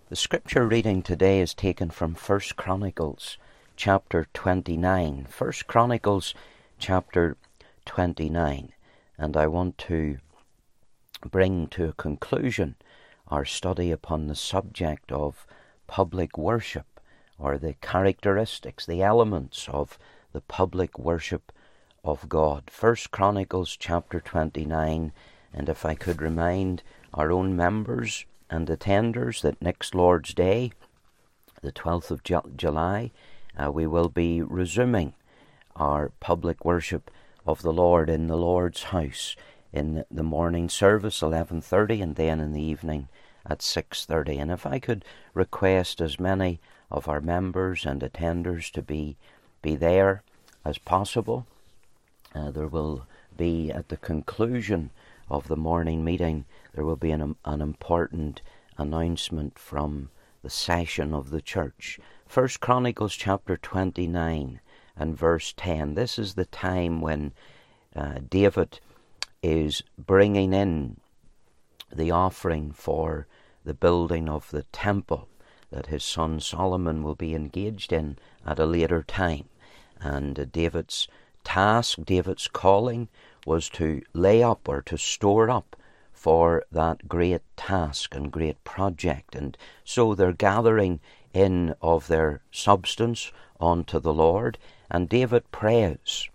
The scripture reading today is taken from 1 Chronicles chapter 29. 1 Chronicles chapter 29. And I want to bring to a conclusion our study upon the subject of public worship, or the characteristics, the elements of the public worship of God. 1 Chronicles chapter 29. And if I could remind our own members and attenders that next Lord's Day, the 12th of July, we will be resuming our public worship of the Lord in the Lord's house in the morning service, 11:30, and then in the evening at 6:30. And if I could request as many of our members and attenders to be there as possible. There will be, at the conclusion of the morning meeting, there will be an important announcement from the session of the church. 1 Chronicles chapter 29 and verse 10. This is the time when David is bringing in the offering for the building of the temple that his son Solomon will be engaged in at a later time. And David's task, David's calling, was to lay up or to store up for that great task and great project. And so they're gathering in of their substance unto the Lord. And David prays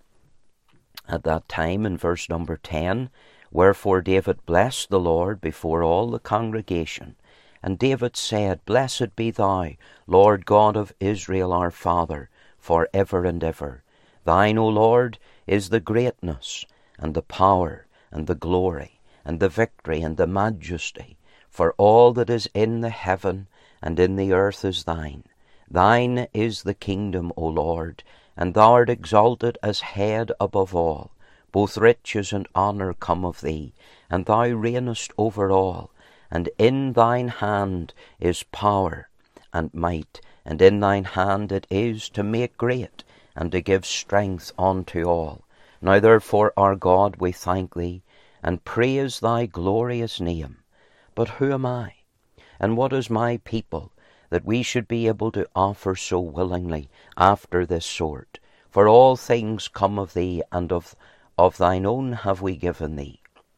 at that time in verse number 10, "Wherefore David blessed the Lord before all the congregation. And David said, Blessed be thou, Lord God of Israel our Father, for ever and ever. Thine, O Lord, is the greatness, and the power, and the glory, and the victory, and the majesty, for all that is in the heaven and in the earth is thine. Thine is the kingdom, O Lord, and thou art exalted as head above all. Both riches and honour come of thee, and thou reignest over all. And in thine hand is power and might, and in thine hand it is to make great, and to give strength unto all. Now therefore, our God, we thank thee, and praise thy glorious name. But who am I, and what is my people, that we should be able to offer so willingly after this sort? For all things come of thee, and of thine own have we given thee.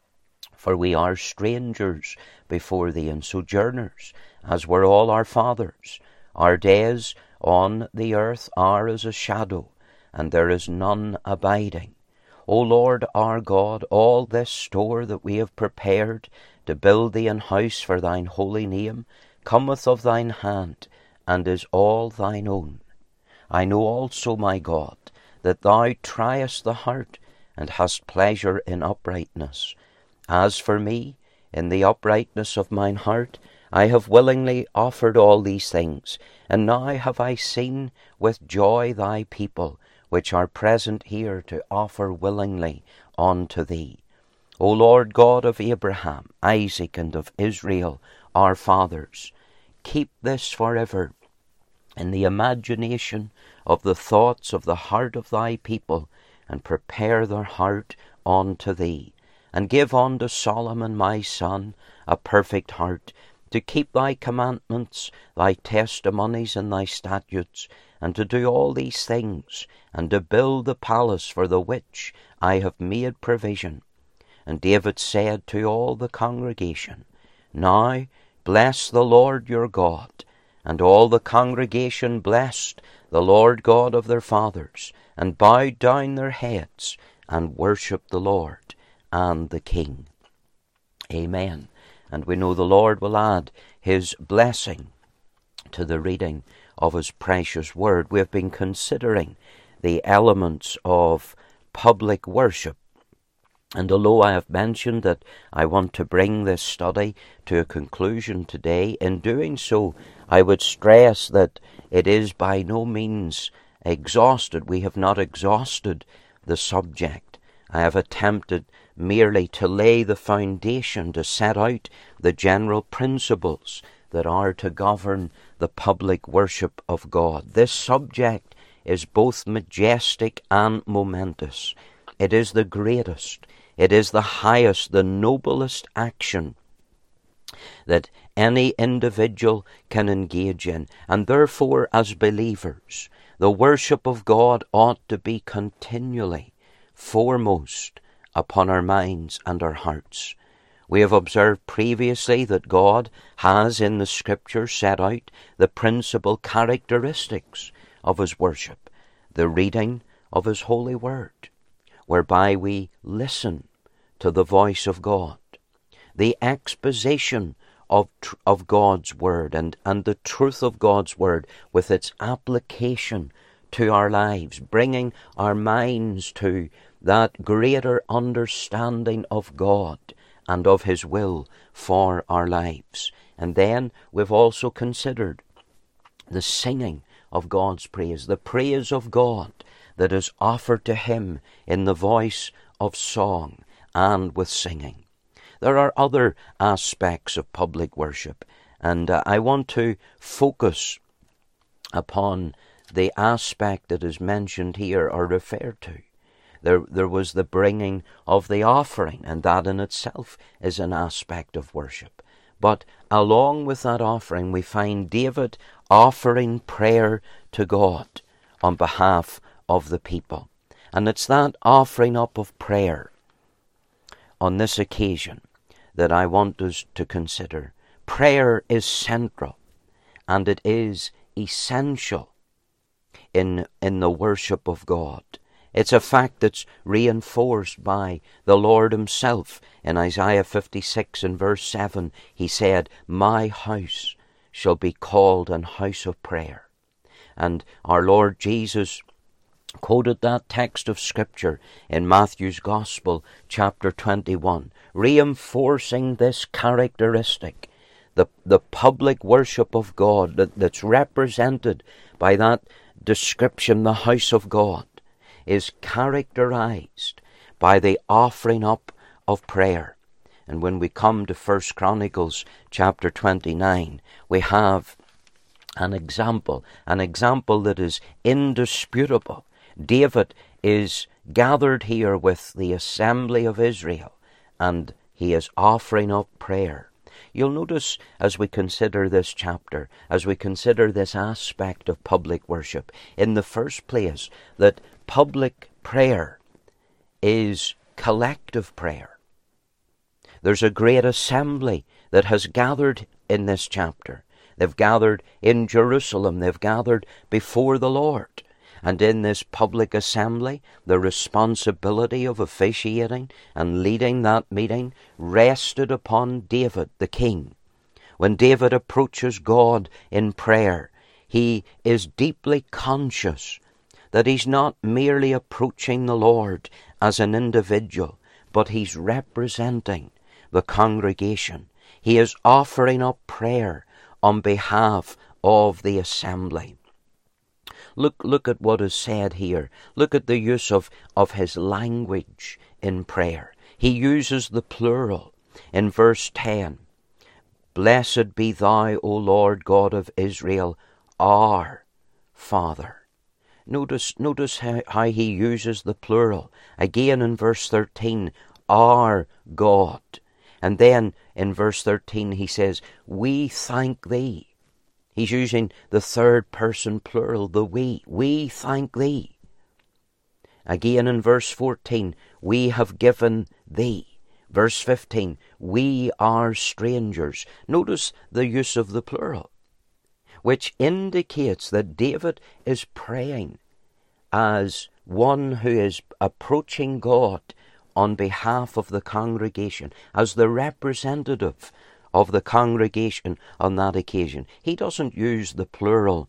For we are strangers before thee, and sojourners, as were all our fathers. Our days on the earth are as a shadow, and there is none abiding. O Lord our God, all this store that we have prepared to build thee an house for thine holy name cometh of thine hand, and is all thine own. I know also, my God, that thou triest the heart, and hast pleasure in uprightness. As for me, in the uprightness of mine heart, I have willingly offered all these things, and now have I seen with joy thy people, which are present here to offer willingly unto thee. O Lord God of Abraham, Isaac, and of Israel, our fathers, keep this forever in the imagination of the thoughts of the heart of thy people, and prepare their heart unto thee. And give unto Solomon my son a perfect heart, to keep thy commandments, thy testimonies, and thy statutes, and to do all these things, and to build the palace for the which I have made provision. And David said to all the congregation, Now bless the Lord your God. And all the congregation blessed the Lord God of their fathers, and bowed down their heads, and worshipped the Lord and the King. Amen. And we know the Lord will add his blessing to the reading of his precious word. We have been considering the elements of public worship. And although I have mentioned that I want to bring this study to a conclusion today, in doing so, I would stress that it is by no means exhausted. We have not exhausted the subject. I have attempted merely to lay the foundation, to set out the general principles that are to govern the public worship of God. This subject is both majestic and momentous. It is the greatest, it is the highest, the noblest action that any individual can engage in. And therefore, as believers, the worship of God ought to be continually foremost upon our minds and our hearts. We have observed previously that God has in the Scripture set out the principal characteristics of His worship, the reading of His holy word, whereby we listen to the voice of God, the exposition of God's word and the truth of God's word with its application to our lives, bringing our minds to that greater understanding of God and of His will for our lives. And then we've also considered the singing of God's praise, the praise of God that is offered to Him in the voice of song and with singing. There are other aspects of public worship, and I want to focus upon the aspect that is mentioned here or referred to. There was the bringing of the offering, and that in itself is an aspect of worship. But along with that offering, we find David offering prayer to God on behalf of the people. And it's that offering up of prayer on this occasion that I want us to consider. Prayer is central, and it is essential in the worship of God. It's a fact that's reinforced by the Lord Himself. In Isaiah 56 and verse 7, He said, "My house shall be called an house of prayer." And our Lord Jesus quoted that text of Scripture in Matthew's Gospel, chapter 21, reinforcing this characteristic, the public worship of God that's represented by that description, the house of God, is characterized by the offering up of prayer. And when we come to 1 Chronicles chapter 29, we have an example that is indisputable. David is gathered here with the assembly of Israel, and he is offering up prayer. You'll notice as we consider this chapter, as we consider this aspect of public worship, in the first place, that public prayer is collective prayer. There's a great assembly that has gathered in this chapter. They've gathered in Jerusalem. They've gathered before the Lord. And in this public assembly, the responsibility of officiating and leading that meeting rested upon David, the king. When David approaches God in prayer, he is deeply conscious that he's not merely approaching the Lord as an individual, but he's representing the congregation. He is offering up prayer on behalf of the assembly. Look at what is said here. Look at the use of his language in prayer. He uses the plural in verse 10. "Blessed be thou, O Lord God of Israel, our Father." Notice how he uses the plural. Again in verse 13, "our God." And then in verse 13 he says, "we thank thee." He's using the third person plural, the we. "We thank thee." Again in verse 14, "we have given thee." Verse 15, "we are strangers." Notice the use of the plural, which indicates that David is praying as one who is approaching God on behalf of the congregation, as the representative of the congregation on that occasion. He doesn't use the plural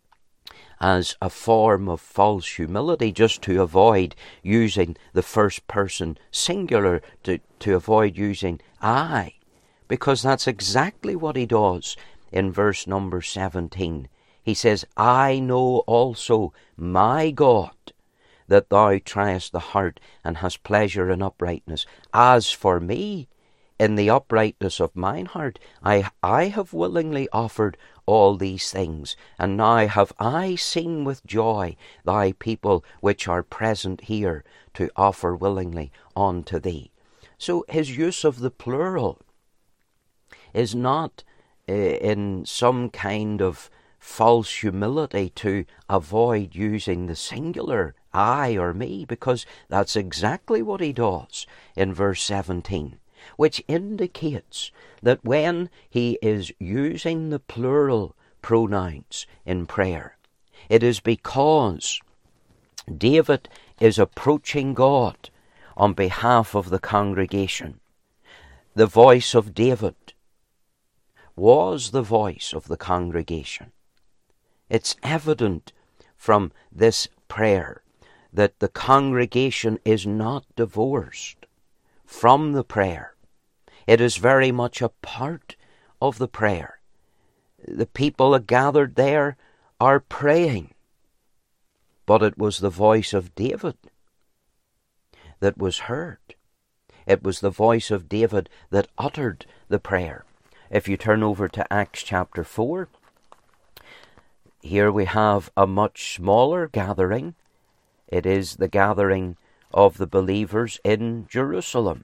as a form of false humility just to avoid using the first person singular, to avoid using I, because that's exactly what he does in verse number 17. He says, "I know also, my God, that thou triest the heart and hast pleasure in uprightness. As for me, in the uprightness of mine heart, I have willingly offered all these things, and now have I seen with joy thy people which are present here to offer willingly unto thee." So his use of the plural is not in some kind of false humility to avoid using the singular, I or me, because that's exactly what he does in verse 17, which indicates that when he is using the plural pronouns in prayer, it is because David is approaching God on behalf of the congregation. The voice of David was the voice of the congregation. It's evident from this prayer that the congregation is not divorced from the prayer. It is very much a part of the prayer. The people gathered there are praying, but it was the voice of David that was heard. It was the voice of David that uttered the prayer. If you turn over to Acts chapter 4, here we have a much smaller gathering. It is the gathering of the believers in Jerusalem.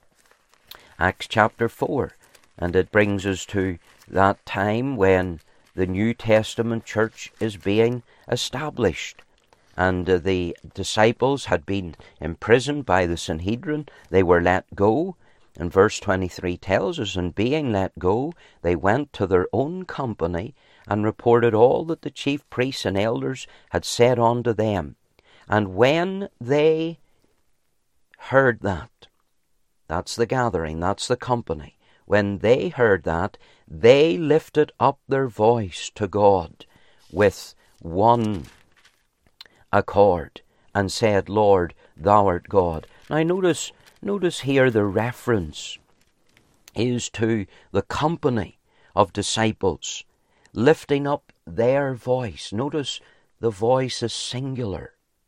Acts chapter 4, and it brings us to that time when the New Testament church is being established. And the disciples had been imprisoned by the Sanhedrin. They were let go. And verse 23 tells us, and being let go, they went to their own company and reported all that the chief priests and elders had said unto them. And when they heard that, that's the gathering, that's the company, when they heard that, they lifted up their voice to God with one accord and said, Lord, thou art God. Now notice here the reference is to the company of disciples lifting up their voice. Notice the voice is singular.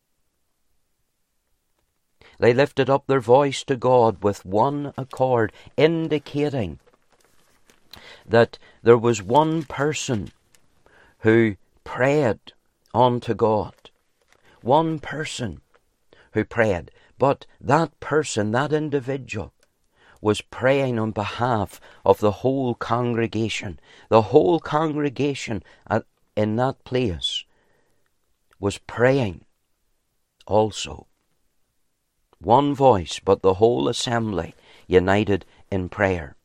They lifted up their voice to God with one accord, indicating that there was one person who prayed unto God. One person who prayed. But that person, that individual, was praying on behalf of the whole congregation. The whole congregation in that place was praying also. One voice, but the whole assembly united in prayer.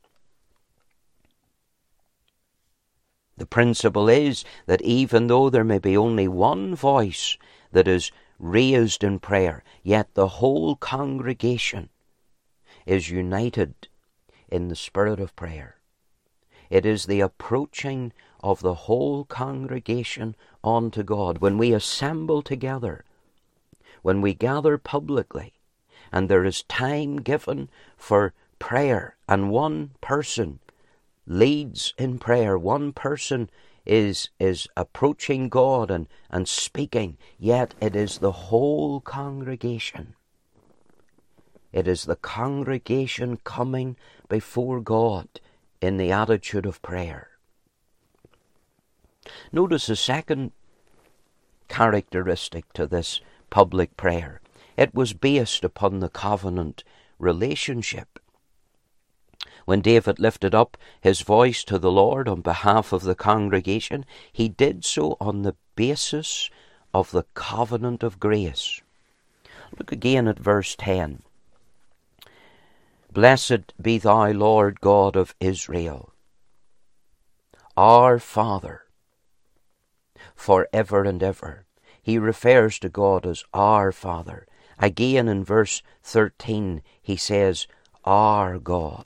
The principle is that even though there may be only one voice that is raised in prayer, yet the whole congregation is united in the spirit of prayer. It is the approaching of the whole congregation unto God. When we assemble together, when we gather publicly, and there is time given for prayer, and one person leads in prayer, one person is approaching God and speaking, yet it is the whole congregation. It is the congregation coming before God in the attitude of prayer. Notice a second characteristic to this public prayer. It was based upon the covenant relationship. When David lifted up his voice to the Lord on behalf of the congregation, he did so on the basis of the covenant of grace. Look again at verse 10. Blessed be thou, Lord God of Israel, our Father, forever and ever. He refers to God as our Father. Again in verse 13 he says, our God.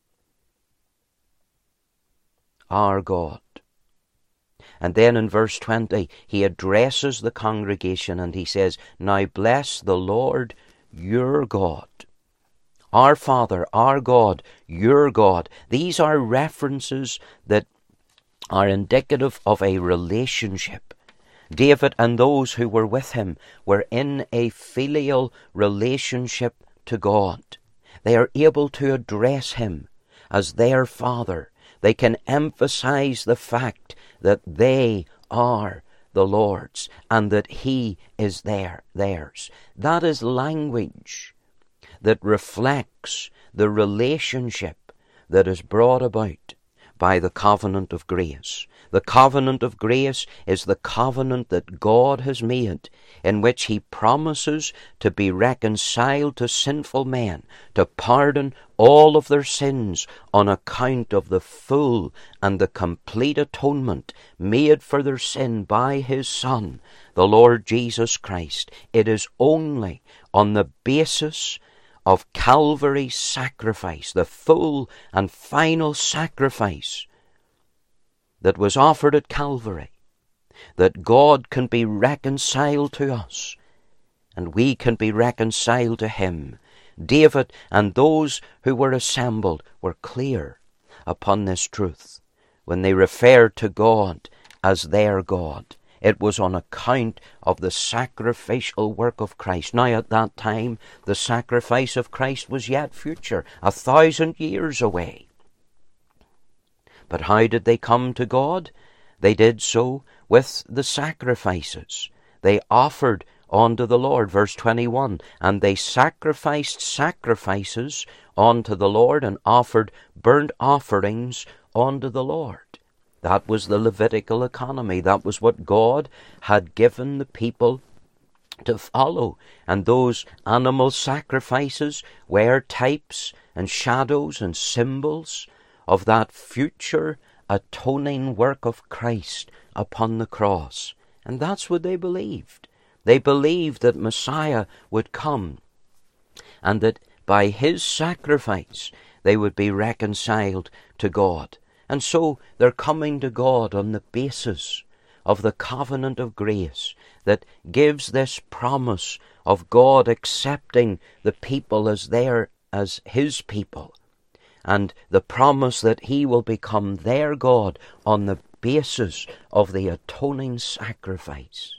Our God. And then in verse 20 he addresses the congregation and he says, now bless the Lord your God. Our Father, our God, your God. These are references that are indicative of a relationship. David and those who were with him were in a filial relationship to God. They are able to address him as their Father. They can emphasize the fact that they are the Lord's and that he is theirs. That is language that reflects the relationship that is brought about by the covenant of grace. The covenant of grace is the covenant that God has made, in which he promises to be reconciled to sinful men, to pardon all of their sins on account of the full and the complete atonement made for their sin by his Son, the Lord Jesus Christ. It is only on the basis of Calvary's sacrifice, the full and final sacrifice that was offered at Calvary, that God can be reconciled to us, and we can be reconciled to him. David and those who were assembled were clear upon this truth when they referred to God as their God. It was on account of the sacrificial work of Christ. Now at that time, the sacrifice of Christ was yet future, 1,000 years away. But how did they come to God? They did so with the sacrifices they offered unto the Lord. Verse 21, and they sacrificed sacrifices unto the Lord and offered burnt offerings unto the Lord. That was the Levitical economy. That was what God had given the people to follow. And those animal sacrifices were types and shadows and symbols of that future atoning work of Christ upon the cross. And that's what they believed. They believed that Messiah would come, and that by his sacrifice they would be reconciled to God. And so they're coming to God on the basis of the covenant of grace that gives this promise of God accepting the people as his people, and the promise that he will become their God on the basis of the atoning sacrifice.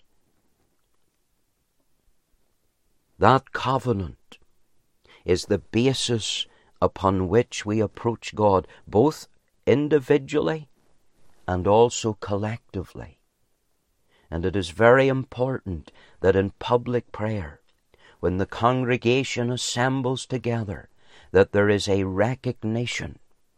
That covenant is the basis upon which we approach God, both individually and also collectively. And it is very important that in public prayer, when the congregation assembles together, that there is a recognition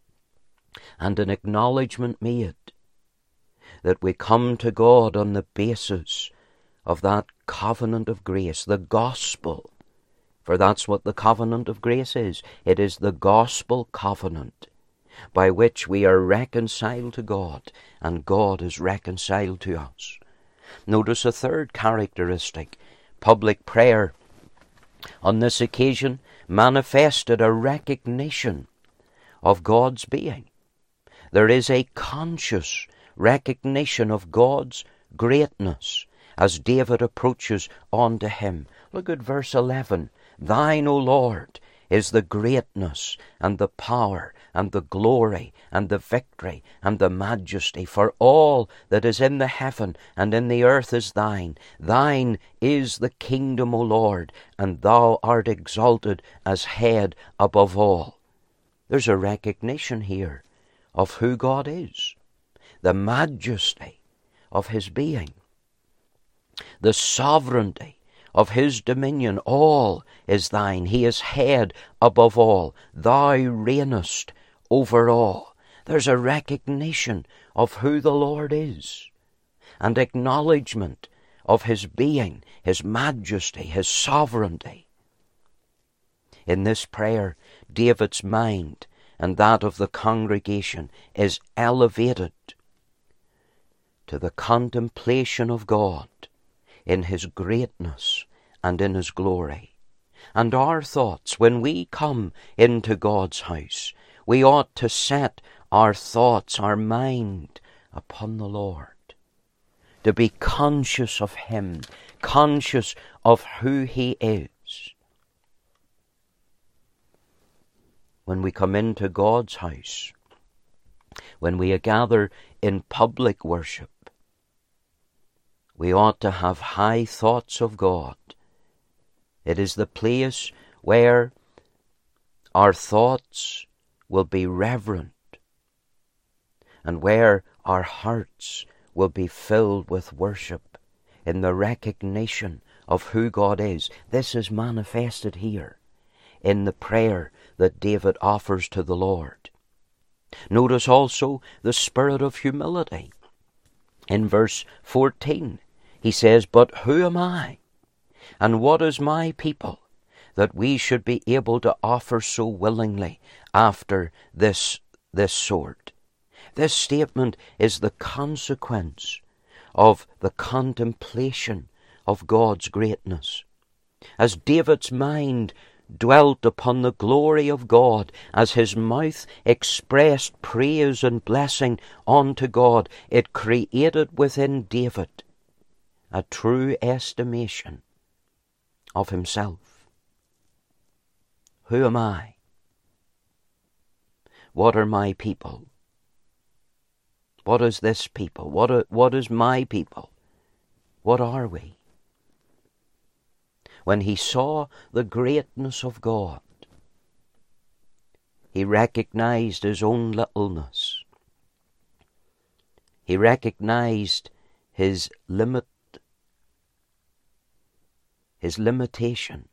and an acknowledgement made that we come to God on the basis of that covenant of grace, the gospel. For that's what the covenant of grace is. It is the gospel covenant by which we are reconciled to God, and God is reconciled to us. Notice a third characteristic. Public prayer on this occasion manifested a recognition of God's being. There is a conscious recognition of God's greatness as David approaches unto him. Look at verse 11. Thine, O Lord, is the greatness and the power and the glory and the victory and the majesty, for all that is in the heaven and in the earth is thine. Thine is the kingdom, O Lord, and thou art exalted as head above all. There's a recognition here of who God is, the majesty of his being, the sovereignty of his dominion. All is thine. He is head above all. Thou reignest over all. There's a recognition of who the Lord is, and acknowledgement of his being, his majesty, his sovereignty. In this prayer, David's mind and that of the congregation is elevated to the contemplation of God in his greatness and in his glory. And our thoughts, when we come into God's house, we ought to set our thoughts, our mind upon the Lord, to be conscious of him, conscious of who he is. When we come into God's house, when we gather in public worship, we ought to have high thoughts of God. It is the place where our thoughts will be reverent, and where our hearts will be filled with worship in the recognition of who God is. This is manifested here in the prayer that David offers to the Lord. Notice also the spirit of humility. In verse 14, he says, "But who am I, and what is my people, that we should be able to offer so willingly after this sort?" This statement is the consequence of the contemplation of God's greatness. As David's mind dwelt upon the glory of God, as his mouth expressed praise and blessing unto God, it created within David a true estimation of himself. Who am I? What are my people? What is this people? What is my people? What are we? When he saw the greatness of God, he recognized his own littleness. He recognized his limitation.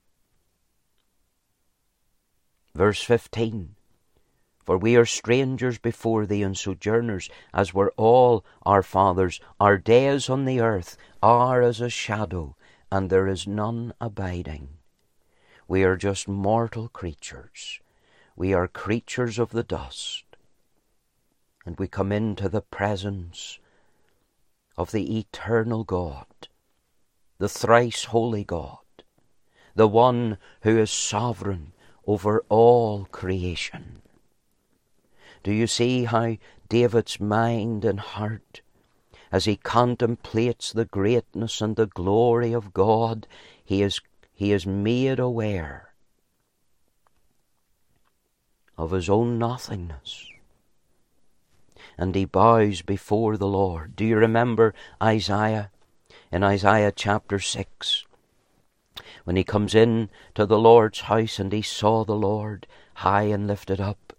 Verse 15, "For we are strangers before thee and sojourners, as were all our fathers. Our days on the earth are as a shadow, and there is none abiding." We are just mortal creatures. We are creatures of the dust. And we come into the presence of the eternal God, the thrice holy God, the one who is sovereign over all creation. Do you see how David's mind and heart, as he contemplates the greatness and the glory of God, he is made aware of his own nothingness, and he bows before the Lord. Do you remember Isaiah? In Isaiah chapter 6, when he comes in to the Lord's house and he saw the Lord high and lifted up,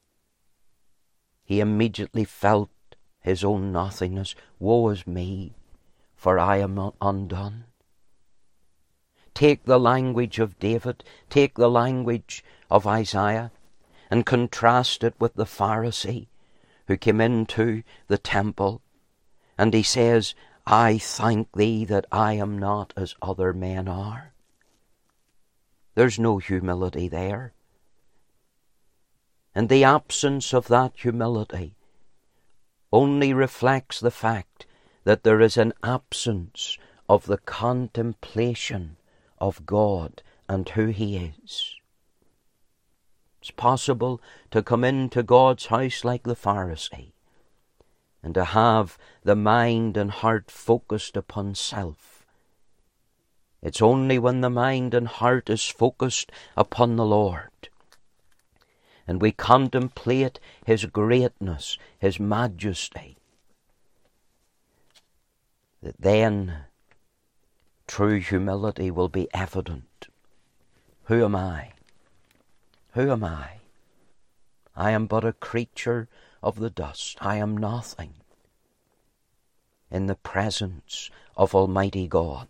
he immediately felt his own nothingness. Woe is me, for I am undone. Take the language of David, take the language of Isaiah, and contrast it with the Pharisee who came into the temple, and he says, "I thank thee that I am not as other men are." There's no humility there. And the absence of that humility only reflects the fact that there is an absence of the contemplation of God and who He is. It's possible to come into God's house like the Pharisee and to have the mind and heart focused upon self. It's only when the mind and heart is focused upon the Lord and we contemplate His greatness, His majesty, that then true humility will be evident. Who am I? Who am I? I am but a creature of the dust. I am nothing in the presence of Almighty God.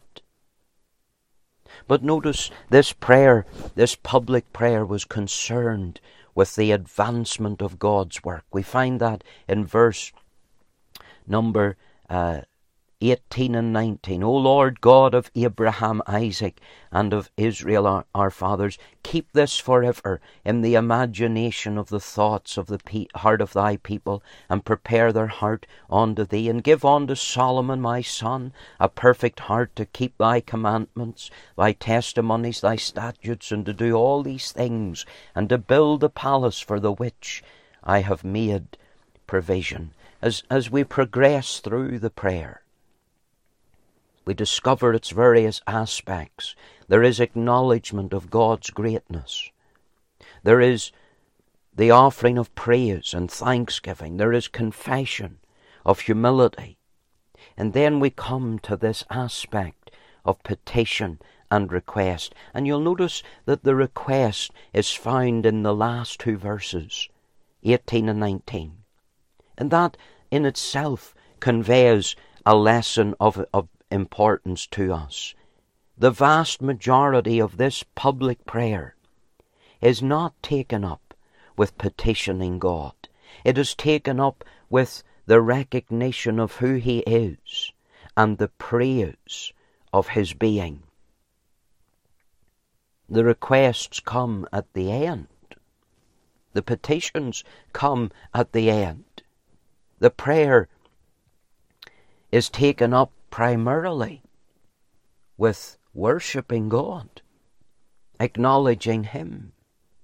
But notice this prayer, this public prayer, was concerned with the advancement of God's work. We find that in verse number 18 and 19. O Lord God of Abraham, Isaac, and of Israel our fathers, keep this forever in the imagination of the thoughts of the heart of thy people, and prepare their heart unto thee, and give unto Solomon my son a perfect heart to keep thy commandments, thy testimonies, thy statutes, and to do all these things, and to build the palace for the which I have made provision. As we progress through the prayer, we discover its various aspects. There is acknowledgement of God's greatness. There is the offering of praise and thanksgiving. There is confession of humility. And then we come to this aspect of petition and request. And you'll notice that the request is found in the last two verses, 18 and 19. And that in itself conveys a lesson of importance to us. The vast majority of this public prayer is not taken up with petitioning God. It is taken up with the recognition of who he is and the praise of his being. The requests come at the end. The petitions come at the end. The prayer is taken up primarily with worshipping God, acknowledging him.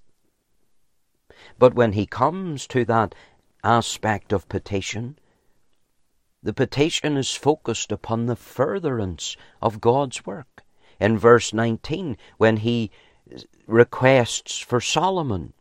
But when he comes to that aspect of petition, the petition is focused upon the furtherance of God's work. In verse 19, when he requests for Solomon,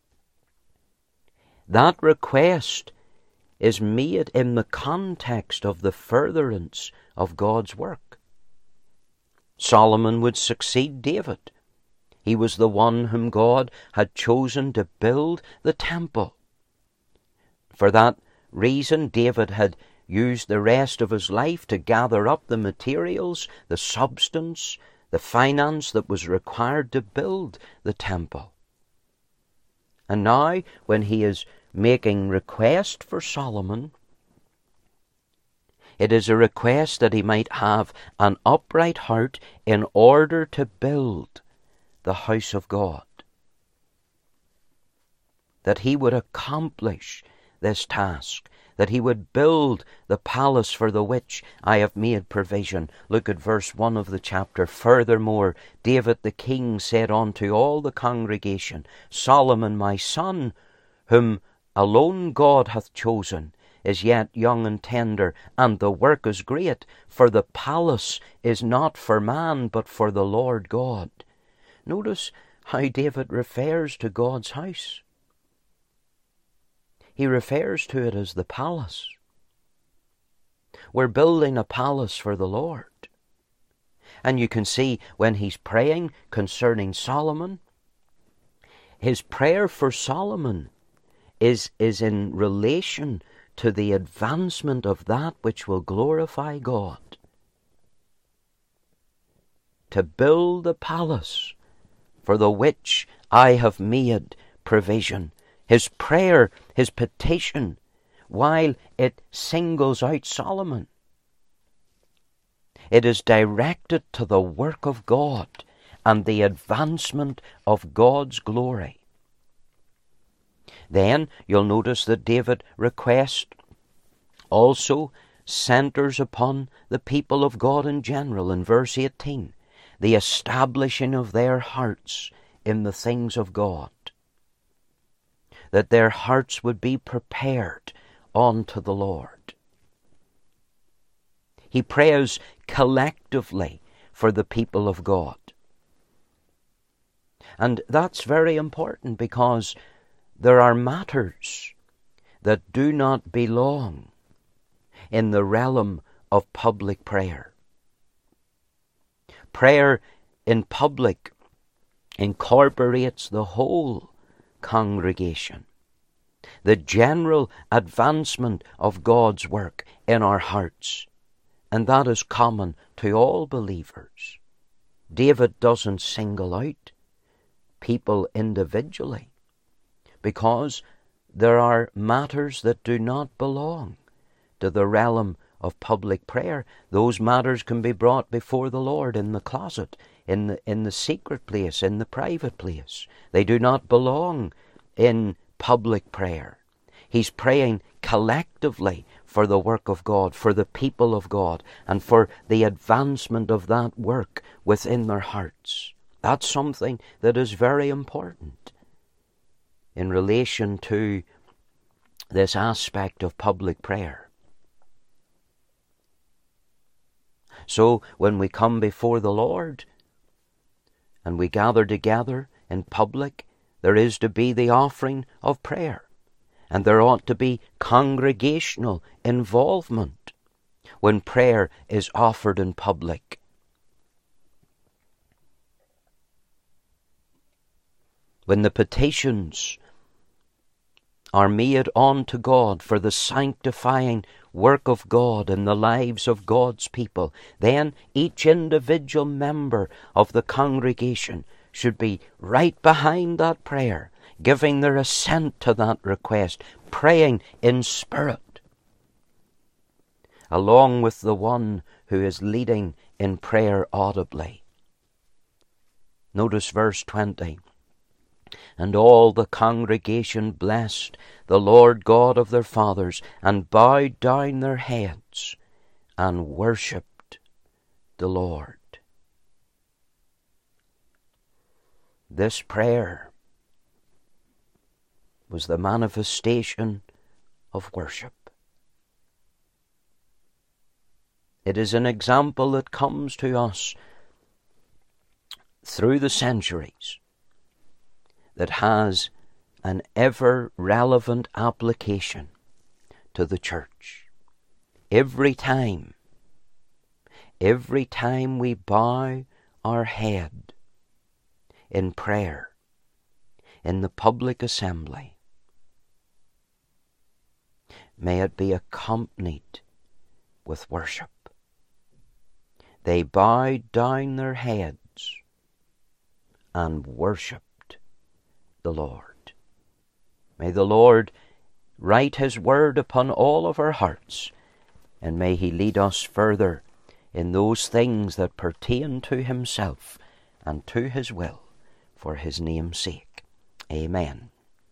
that request is made in the context of the furtherance of God's work. Solomon would succeed David. He was the one whom God had chosen to build the temple. For that reason, David had used the rest of his life to gather up the materials, the substance, the finance that was required to build the temple. And now, when he is making request for Solomon, it is a request that he might have an upright heart in order to build the house of God, that he would accomplish this task, that he would build the palace for the which I have made provision. Look at verse 1 of the chapter. Furthermore, David the king said unto all the congregation, Solomon my son, whom alone God hath chosen, is yet young and tender, and the work is great, for the palace is not for man, but for the Lord God. Notice how David refers to God's house. He refers to it as the palace. We're building a palace for the Lord. And you can see when he's praying concerning Solomon, his prayer for Solomon is in relation to the advancement of that which will glorify God. To build the palace for the which I have made provision. His prayer, his petition, while it singles out Solomon, it is directed to the work of God and the advancement of God's glory. Then you'll notice that David's request also centers upon the people of God in general. In verse 18, the establishing of their hearts in the things of God, that their hearts would be prepared unto the Lord. He prays collectively for the people of God. And that's very important, because there are matters that do not belong in the realm of public prayer. Prayer in public incorporates the whole congregation, the general advancement of God's work in our hearts, and that is common to all believers. David doesn't single out people individually, because there are matters that do not belong to the realm of public prayer. Those matters can be brought before the Lord in the closet, in the secret place, in the private place. They do not belong in public prayer. He's praying collectively for the work of God, for the people of God, and for the advancement of that work within their hearts. That's something that is very important in relation to this aspect of public prayer. So when we come before the Lord and we gather together in public, there is to be the offering of prayer, and there ought to be congregational involvement when prayer is offered in public. When the petitions are made unto God for the sanctifying work of God in the lives of God's people, then each individual member of the congregation should be right behind that prayer, giving their assent to that request, praying in spirit, along with the one who is leading in prayer audibly. Notice verse 20. And all the congregation blessed the Lord God of their fathers, and bowed down their heads, and worshipped the Lord. This prayer was the manifestation of worship. It is an example that comes to us through the centuries that has an ever-relevant application to the church. Every time we bow our head in prayer, in the public assembly, may it be accompanied with worship. They bowed down their heads and worshipped the Lord. May the Lord write His word upon all of our hearts, and may He lead us further in those things that pertain to Himself and to His will, for His name's sake. Amen.